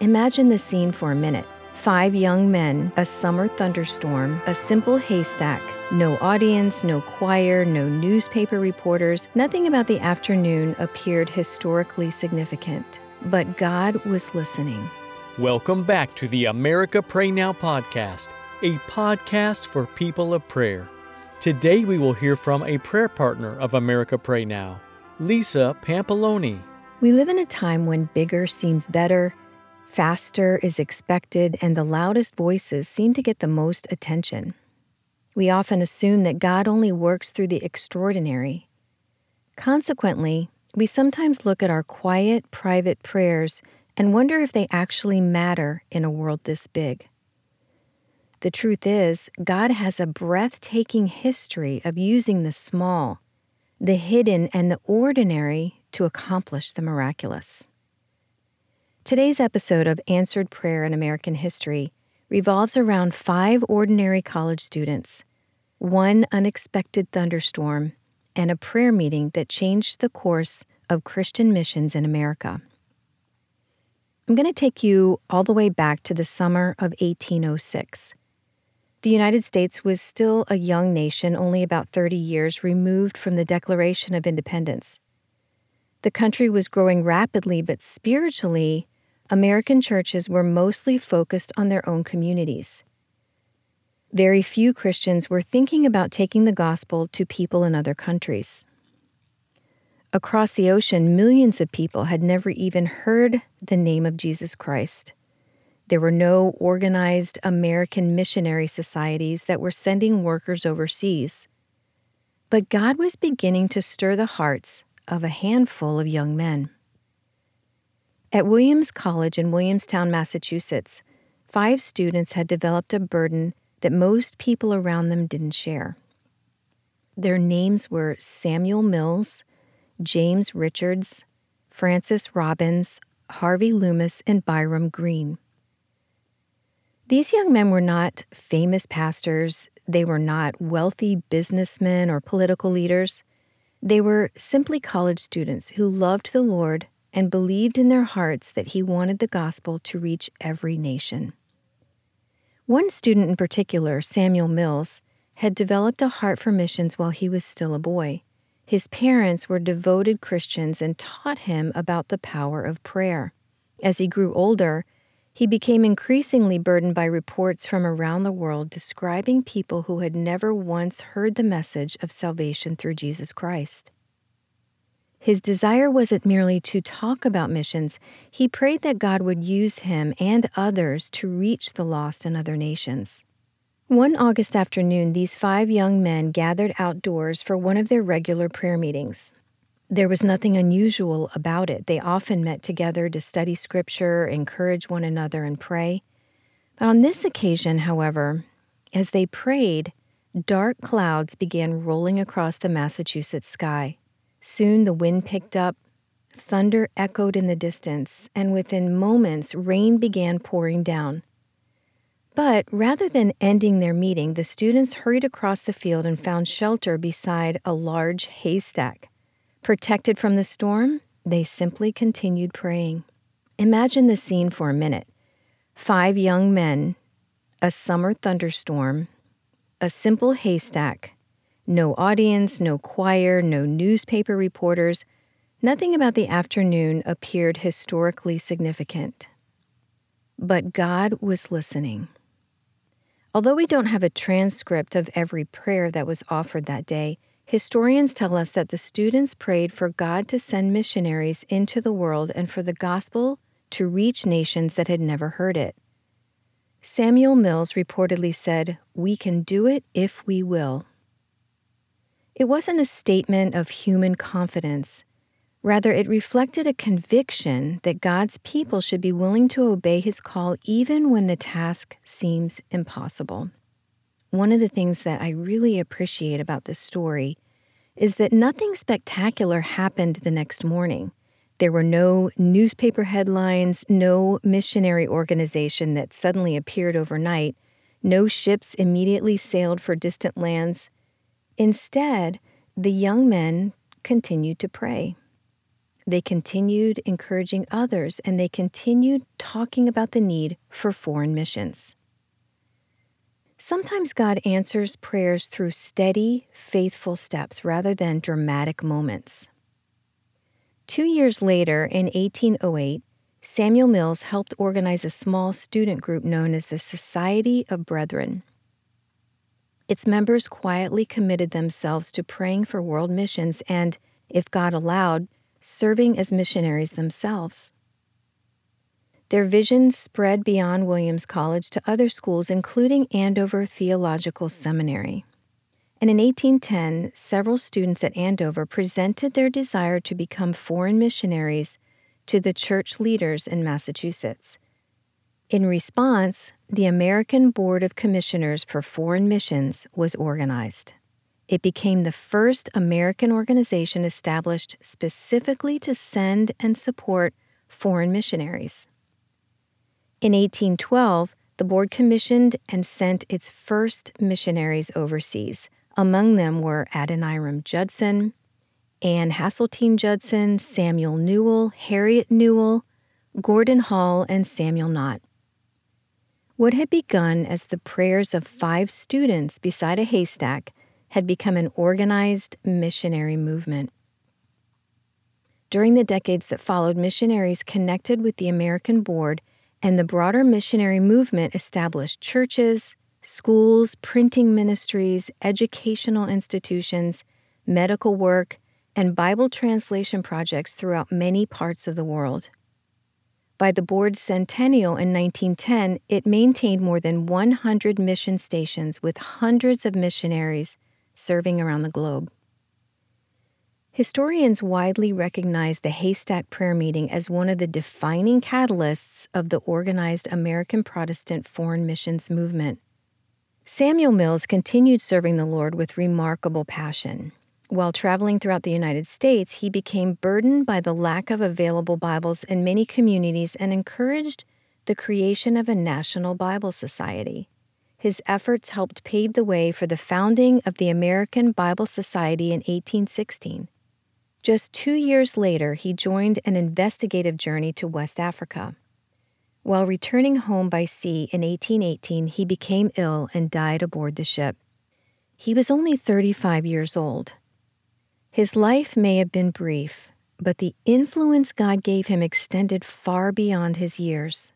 Imagine the scene for a minute. 5 young men, a summer thunderstorm, a simple haystack, no audience, no choir, no newspaper reporters. Nothing about the afternoon appeared historically significant. But God was listening. Welcome back to the America Pray Now podcast, a podcast for people of prayer. Today we will hear from a prayer partner of America Pray Now, Lisa Pampaloni. We live in a time when bigger seems better, faster is expected, and the loudest voices seem to get the most attention. We often assume that God only works through the extraordinary. Consequently, we sometimes look at our quiet, private prayers and wonder if they actually matter in a world this big. The truth is, God has a breathtaking history of using the small, the hidden, and the ordinary to accomplish the miraculous. Today's episode of Answered Prayer in American History revolves around 5 ordinary college students, 1 unexpected thunderstorm, and a prayer meeting that changed the course of Christian missions in America. I'm going to take you all the way back to the summer of 1806. The United States was still a young nation, only about 30 years removed from the Declaration of Independence. The country was growing rapidly, but spiritually, American churches were mostly focused on their own communities. Very few Christians were thinking about taking the gospel to people in other countries. Across the ocean, millions of people had never even heard the name of Jesus Christ. There were no organized American missionary societies that were sending workers overseas. But God was beginning to stir the hearts of a handful of young men. At Williams College in Williamstown, Massachusetts, 5 students had developed a burden that most people around them didn't share. Their names were Samuel Mills, James Richards, Francis Robbins, Harvey Loomis, and Byram Green. These young men were not famous pastors. They were not wealthy businessmen or political leaders. They were simply college students who loved the Lord and believed in their hearts that He wanted the gospel to reach every nation. One student in particular, Samuel Mills, had developed a heart for missions while he was still a boy. His parents were devoted Christians and taught him about the power of prayer. As he grew older, he became increasingly burdened by reports from around the world describing people who had never once heard the message of salvation through Jesus Christ. His desire wasn't merely to talk about missions. He prayed that God would use him and others to reach the lost in other nations. One August afternoon, these 5 young men gathered outdoors for one of their regular prayer meetings. There was nothing unusual about it. They often met together to study Scripture, encourage one another, and pray. But on this occasion, however, as they prayed, dark clouds began rolling across the Massachusetts sky. Soon the wind picked up, thunder echoed in the distance, and within moments rain began pouring down. But rather than ending their meeting, the students hurried across the field and found shelter beside a large haystack. Protected from the storm, they simply continued praying. Imagine the scene for a minute. 5 young men, a summer thunderstorm, a simple haystack, no audience, no choir, no newspaper reporters. Nothing about the afternoon appeared historically significant. But God was listening. Although we don't have a transcript of every prayer that was offered that day, historians tell us that the students prayed for God to send missionaries into the world and for the gospel to reach nations that had never heard it. Samuel Mills reportedly said, "We can do it if we will." It wasn't a statement of human confidence. Rather, it reflected a conviction that God's people should be willing to obey His call even when the task seems impossible. One of the things that I really appreciate about this story is that nothing spectacular happened the next morning. There were no newspaper headlines, no missionary organization that suddenly appeared overnight, no ships immediately sailed for distant lands. Instead, the young men continued to pray. They continued encouraging others, and they continued talking about the need for foreign missions. Sometimes God answers prayers through steady, faithful steps rather than dramatic moments. 2 years later, in 1808, Samuel Mills helped organize a small student group known as the Society of Brethren. Its members quietly committed themselves to praying for world missions and, if God allowed, serving as missionaries themselves. Their vision spread beyond Williams College to other schools, including Andover Theological Seminary. And in 1810, several students at Andover presented their desire to become foreign missionaries to the church leaders in Massachusetts. In response, the American Board of Commissioners for Foreign Missions was organized. It became the first American organization established specifically to send and support foreign missionaries. In 1812, the board commissioned and sent its first missionaries overseas. Among them were Adoniram Judson, Anne Hasseltine Judson, Samuel Newell, Harriet Newell, Gordon Hall, and Samuel Knott. What had begun as the prayers of 5 students beside a haystack had become an organized missionary movement. During the decades that followed, missionaries connected with the American Board, and the broader missionary movement established churches, schools, printing ministries, educational institutions, medical work, and Bible translation projects throughout many parts of the world. By the board's centennial in 1910, it maintained more than 100 mission stations with hundreds of missionaries serving around the globe. Historians widely recognize the Haystack Prayer Meeting as one of the defining catalysts of the organized American Protestant foreign missions movement. Samuel Mills continued serving the Lord with remarkable passion. While traveling throughout the United States, he became burdened by the lack of available Bibles in many communities and encouraged the creation of a National Bible Society. His efforts helped pave the way for the founding of the American Bible Society in 1816. Just 2 years later, he joined an investigative journey to West Africa. While returning home by sea in 1818, he became ill and died aboard the ship. He was only 35 years old. His life may have been brief, but the influence God gave him extended far beyond his years.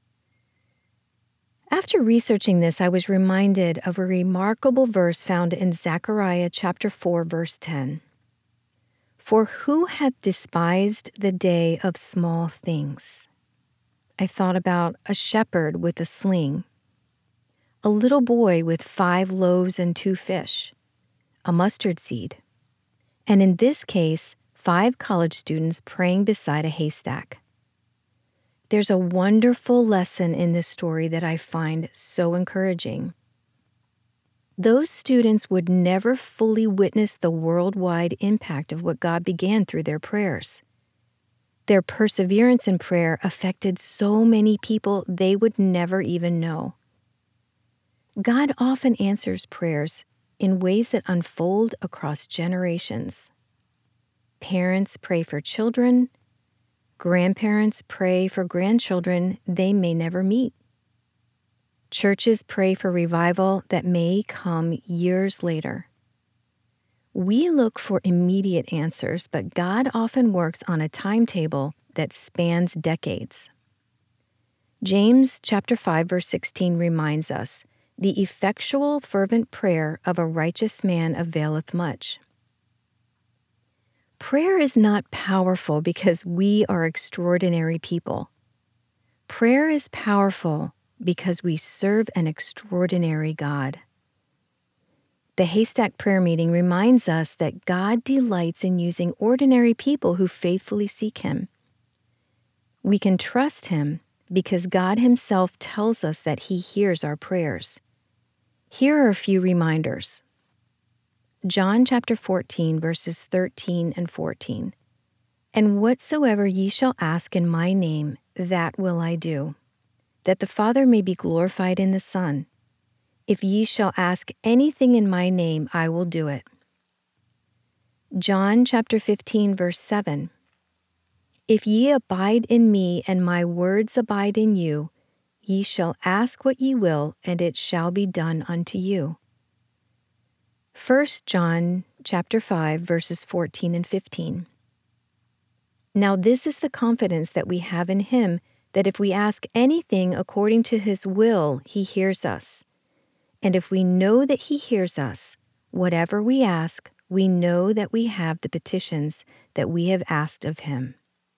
After researching this, I was reminded of a remarkable verse found in Zechariah chapter 4, verse 10. For who hath despised the day of small things? I thought about a shepherd with a sling, a little boy with 5 loaves and 2 fish, a mustard seed, and in this case, 5 college students praying beside a haystack. There's a wonderful lesson in this story that I find so encouraging. Those students would never fully witness the worldwide impact of what God began through their prayers. Their perseverance in prayer affected so many people they would never even know. God often answers prayers in ways that unfold across generations. Parents pray for children. Grandparents pray for grandchildren they may never meet. Churches pray for revival that may come years later. We look for immediate answers, but God often works on a timetable that spans decades. James chapter 5, verse 16 reminds us, "The effectual fervent prayer of a righteous man availeth much." Prayer is not powerful because we are extraordinary people. Prayer is powerful because we serve an extraordinary God. The Haystack Prayer Meeting reminds us that God delights in using ordinary people who faithfully seek Him. We can trust Him because God Himself tells us that He hears our prayers. Here are a few reminders. John chapter 14, verses 13 and 14. And whatsoever ye shall ask in my name, that will I do, that the Father may be glorified in the Son. If ye shall ask anything in my name, I will do it. John chapter 15, verse 7. If ye abide in me, and my words abide in you, ye shall ask what ye will, and it shall be done unto you. 1 John chapter 5, verses 14 and 15. Now this is the confidence that we have in him, that if we ask anything according to his will, he hears us. And if we know that he hears us, whatever we ask, we know that we have the petitions that we have asked of him.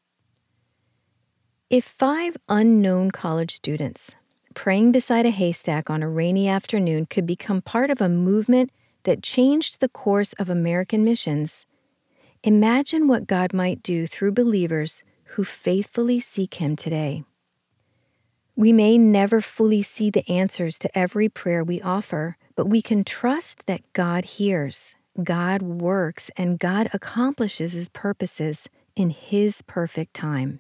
If 5 unknown college students praying beside a haystack on a rainy afternoon could become part of a movement that changed the course of American missions, imagine what God might do through believers who faithfully seek him today. We may never fully see the answers to every prayer we offer, but we can trust that God hears, God works, and God accomplishes his purposes in his perfect time.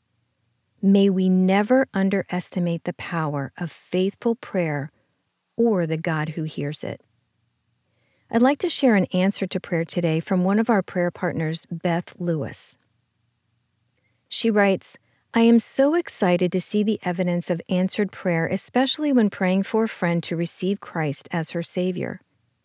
May we never underestimate the power of faithful prayer or the God who hears it. I'd like to share an answer to prayer today from one of our prayer partners, Beth Lewis. She writes, I am so excited to see the evidence of answered prayer, especially when praying for a friend to receive Christ as her Savior.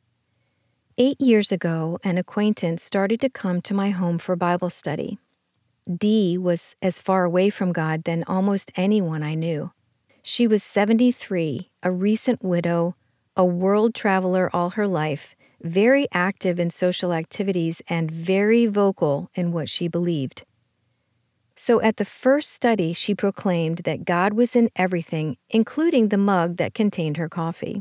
8 years ago, an acquaintance started to come to my home for Bible study. Dee was as far away from God than almost anyone I knew. She was 73, a recent widow, a world traveler all her life, very active in social activities, and very vocal in what she believed. So at the first study, she proclaimed that God was in everything, including the mug that contained her coffee.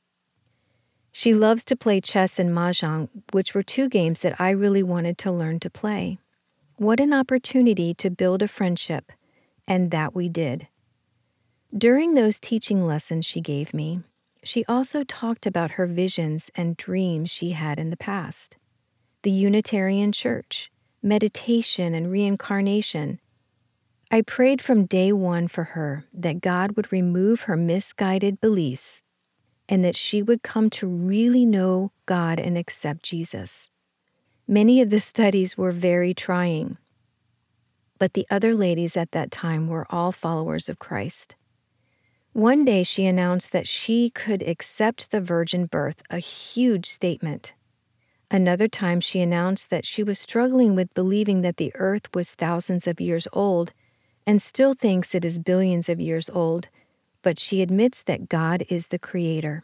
She loves to play chess and mahjong, which were 2 games that I really wanted to learn to play. What an opportunity to build a friendship, and that we did. During those teaching lessons she gave me, she also talked about her visions and dreams she had in the past. The Unitarian Church, meditation and reincarnation. I prayed from day one for her that God would remove her misguided beliefs and that she would come to really know God and accept Jesus. Many of the studies were very trying, but the other ladies at that time were all followers of Christ. One day she announced that she could accept the virgin birth, a huge statement. Another time she announced that she was struggling with believing that the earth was thousands of years old and still thinks it is billions of years old, but she admits that God is the creator.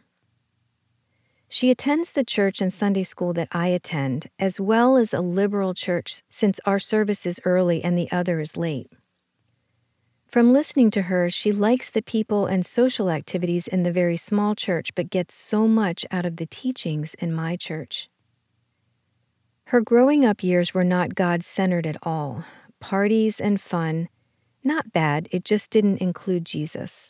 She attends the church and Sunday school that I attend, as well as a liberal church since our service is early and the other is late. From listening to her, she likes the people and social activities in the very small church, but gets so much out of the teachings in my church. Her growing up years were not God-centered at all. Parties and fun, not bad, it just didn't include Jesus.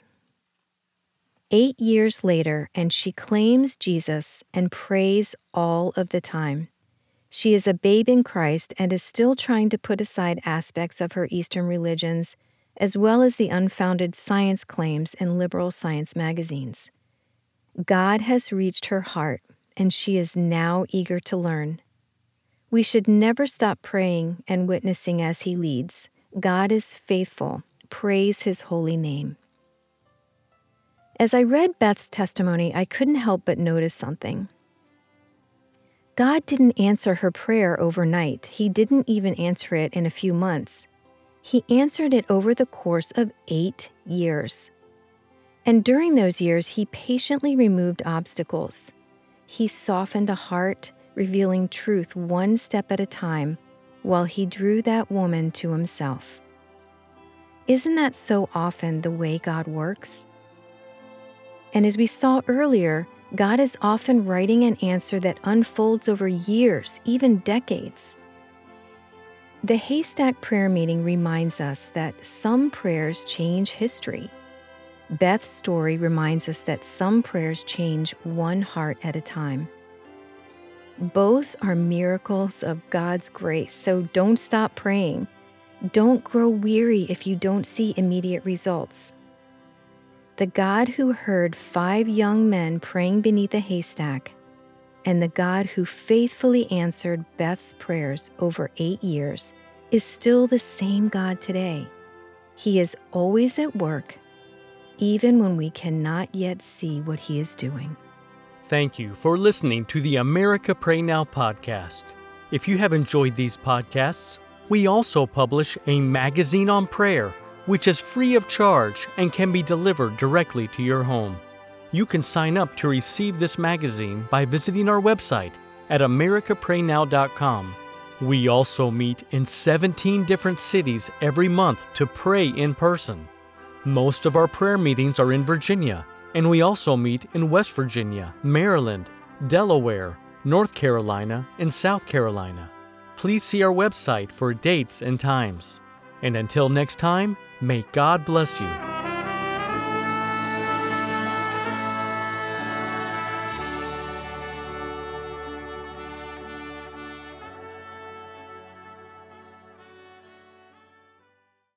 8 years later, and she claims Jesus and prays all of the time. She is a babe in Christ and is still trying to put aside aspects of her Eastern religions, as well as the unfounded science claims in liberal science magazines. God has reached her heart, and she is now eager to learn. We should never stop praying and witnessing as he leads. God is faithful. Praise his holy name. As I read Beth's testimony, I couldn't help but notice something. God didn't answer her prayer overnight. He didn't even answer it in a few months. He answered it over the course of 8 years. And during those years, he patiently removed obstacles. He softened a heart, revealing truth one step at a time, while he drew that woman to himself. Isn't that so often the way God works? And as we saw earlier, God is often writing an answer that unfolds over years, even decades. The Haystack Prayer Meeting reminds us that some prayers change history. Beth's story reminds us that some prayers change one heart at a time. Both are miracles of God's grace, so don't stop praying. Don't grow weary if you don't see immediate results. The God who heard 5 young men praying beneath a haystack, and the God who faithfully answered Beth's prayers over 8 years, is still the same God today. He is always at work, even when we cannot yet see what He is doing. Thank you for listening to the America Pray Now podcast. If you have enjoyed these podcasts, we also publish a magazine on prayer, which is free of charge and can be delivered directly to your home. You can sign up to receive this magazine by visiting our website at americapraynow.com. We also meet in 17 different cities every month to pray in person. Most of our prayer meetings are in Virginia, and we also meet in West Virginia, Maryland, Delaware, North Carolina, and South Carolina. Please see our website for dates and times. And until next time, may God bless you.